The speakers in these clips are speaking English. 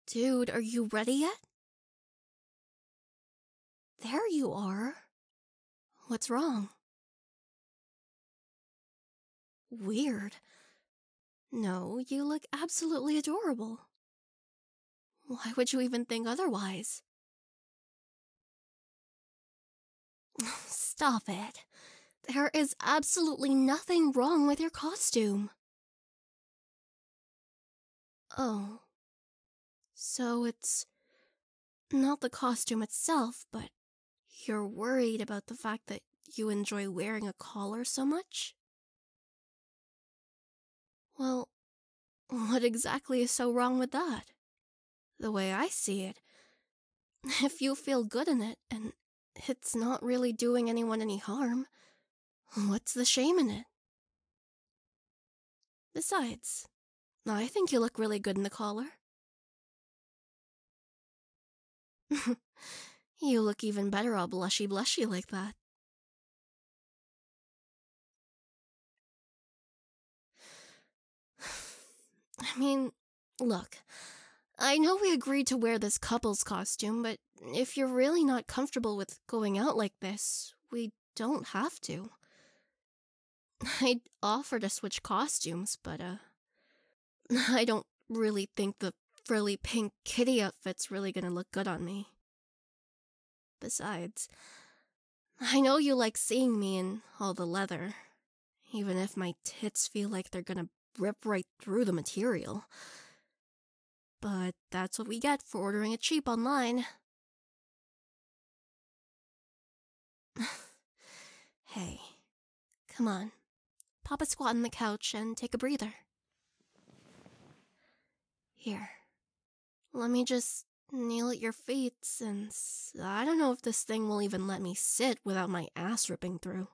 Dude, are you ready yet? There you are. What's wrong? Weird. No, you look absolutely adorable. Why would you even think otherwise? Stop it. There is absolutely nothing wrong with your costume. Oh. So it's not the costume itself, but you're worried about the fact that you enjoy wearing a collar so much? Well, what exactly is so wrong with that? The way I see it, if you feel good in it and it's not really doing anyone any harm, what's the shame in it? Besides, I think you look really good in the collar. You look even better all blushy like that. I mean, look, I know we agreed to wear this couple's costume, but if you're really not comfortable with going out like this, we don't have to. I'd offer to switch costumes, but, I don't really think the frilly pink kitty outfit's really gonna look good on me. Besides, I know you like seeing me in all the leather, even if my tits feel like they're gonna rip right through the material. But that's what we get for ordering it cheap online. Hey, come on. Pop a squat on the couch and take a breather. Here, let me just kneel at your feet since I don't know if this thing will even let me sit without my ass ripping through.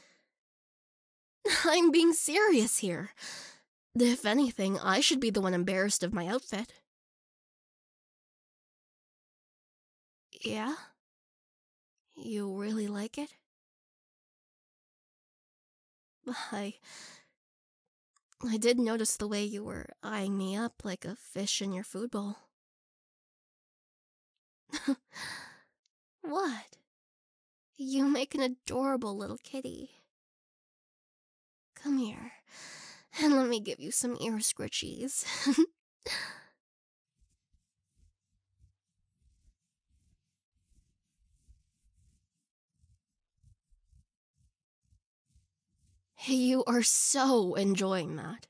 I'm being serious here. If anything, I should be the one embarrassed of my outfit. Yeah? You really like it? I did notice the way you were eyeing me up like a fish in your food bowl. What? You make an adorable little kitty. Come here, and let me give you some ear scritchies. You are so enjoying that.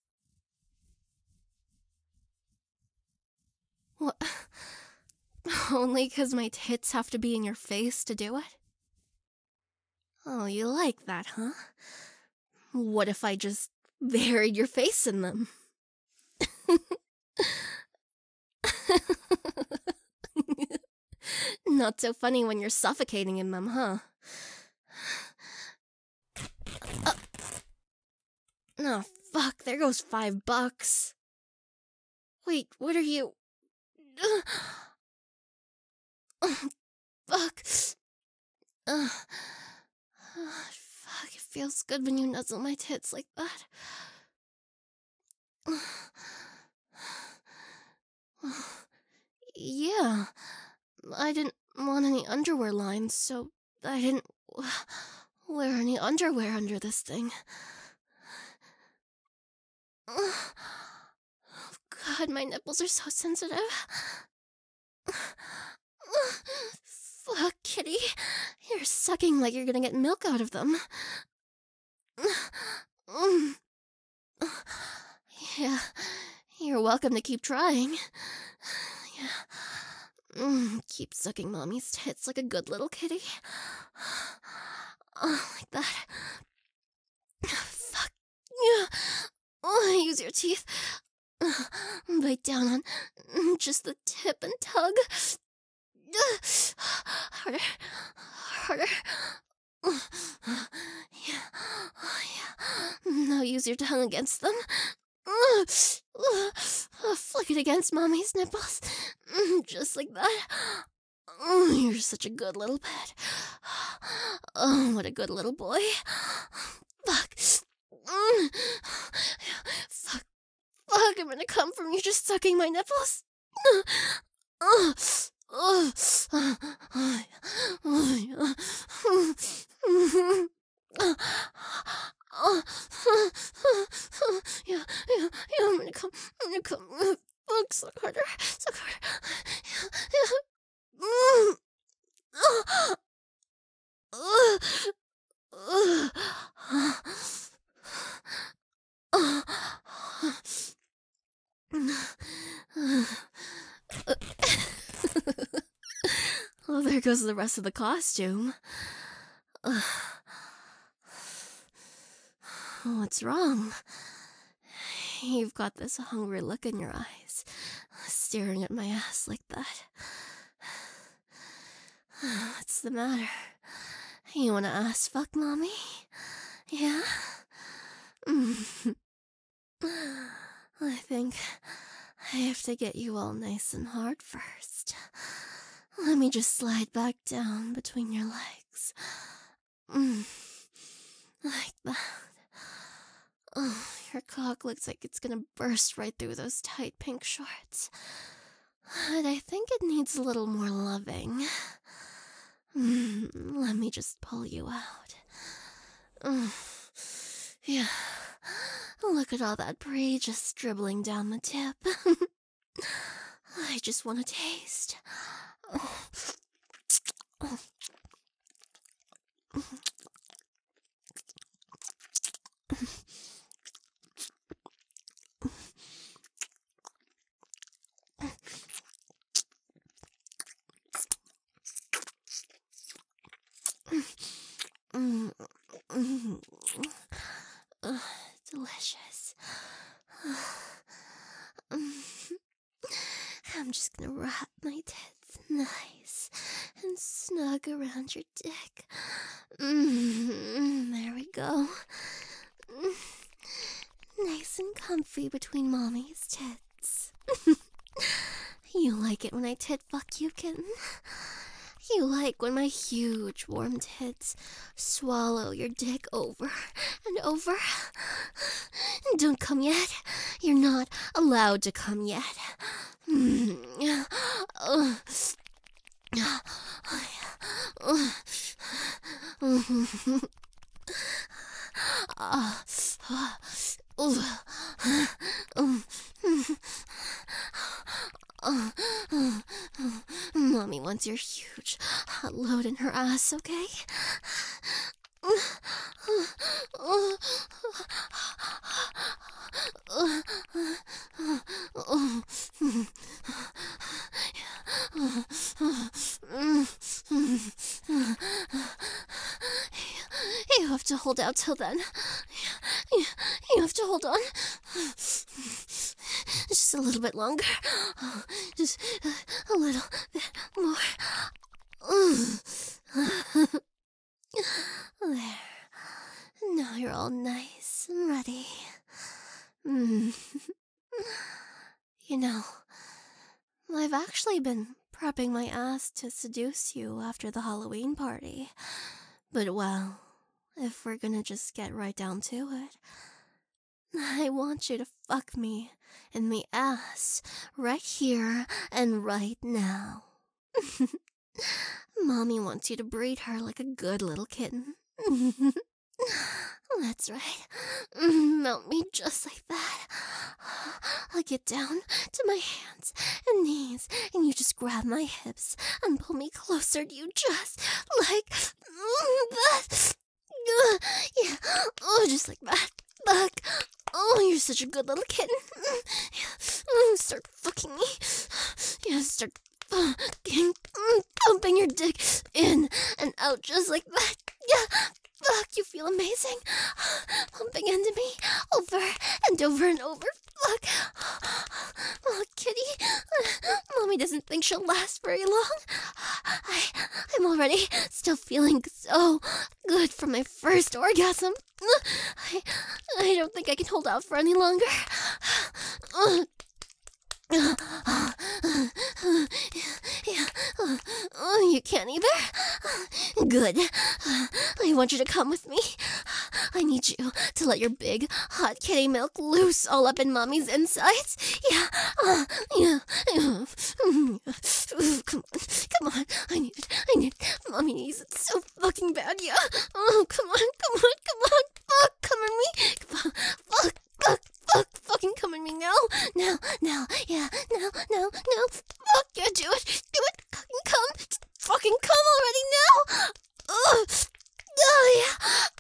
What? Only 'cause my tits have to be in your face to do it? Oh, you like that, huh? What if I just buried your face in them? Not so funny when you're suffocating in them, huh? Oh, fuck, there goes $5. Wait, what are you... Fuck. Fuck, it feels good when you nuzzle my tits like that. Yeah, I didn't want any underwear lines, so I didn't wear any underwear under this thing. Oh, God, my nipples are so sensitive. Fuck, kitty. You're sucking like you're gonna get milk out of them. Yeah, you're welcome to keep trying. Yeah. Keep sucking mommy's tits like a good little kitty. Oh, like that. Fuck. Oh, use your teeth. Bite down on just the tip and tug. Harder. Harder. Yeah. Oh, yeah. Now use your tongue against them. Flick it against mommy's nipples. Just like that. You're such a good little pet. Oh, what a good little boy. Fuck. Fuck. Fuck, I'm gonna come from you just sucking my nipples. Yeah, I'm gonna come. I'm gonna come. Fuck, suck harder. Suck harder. Yeah. Well, there goes the rest of the costume. What's wrong? You've got this hungry look in your eyes, staring at my ass like that. What's the matter? You wanna ass fuck mommy? Yeah? I think I have to get you all nice and hard first. Let me just slide back down between your legs. Like that. Oh, your cock looks like it's gonna burst right through those tight pink shorts. But I think it needs a little more loving. Let me just pull you out. Yeah. Look at all that brie just dribbling down the tip. I just want to taste. Delicious. I'm just gonna wrap my tits nice and snug around your dick. There we go. Nice and comfy between mommy's tits. You like it when I tit fuck you, kitten? You like when my huge warm tits swallow your dick over and over? Don't come yet. You're not allowed to come yet. Mommy wants your huge hot load in her ass, okay? You have to hold out till then. You have to hold on. Just a little bit longer. Just a little bit more. There. Now you're all nice and ready. You know, I've actually been prepping my ass to seduce you after the Halloween party. But well, if we're gonna just get right down to it, I want you to fuck me in the ass right here and right now. Mommy wants you to breed her like a good little kitten. That's right. Mount me just like that. I'll get down to my hands and knees, and you just grab my hips and pull me closer to you just like that. Yeah, oh, just like that. Fuck. Oh, you're such a good little kitten. Start fucking me. Yeah, start fucking pumping your dick in and out just like that. Yeah. Fuck, you feel amazing. Pumping into me over and over and over. Fuck. Oh, kitty. Mommy doesn't think she'll last very long. I'm already still feeling so good from my first orgasm. I don't think I can hold out for any longer. You can't either? Good. I want you to come with me. I need you to let your big, hot kitty milk loose all up in Mommy's insides. Yeah. no, fuck you, do it, fucking come, just fucking come already now. Oh yeah,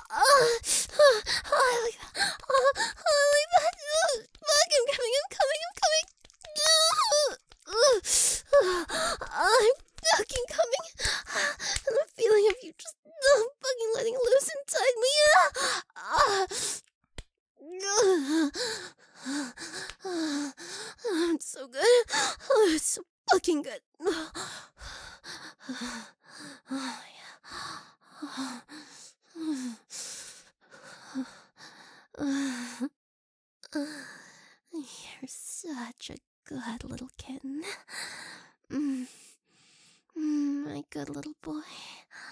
like that, like that, fuck, I'm coming, I'm fucking coming, and the feeling of you just fucking letting loose inside me, it's so good. Oh, it's so fucking good. Oh, yeah. You're such a good little kitten. My good little boy.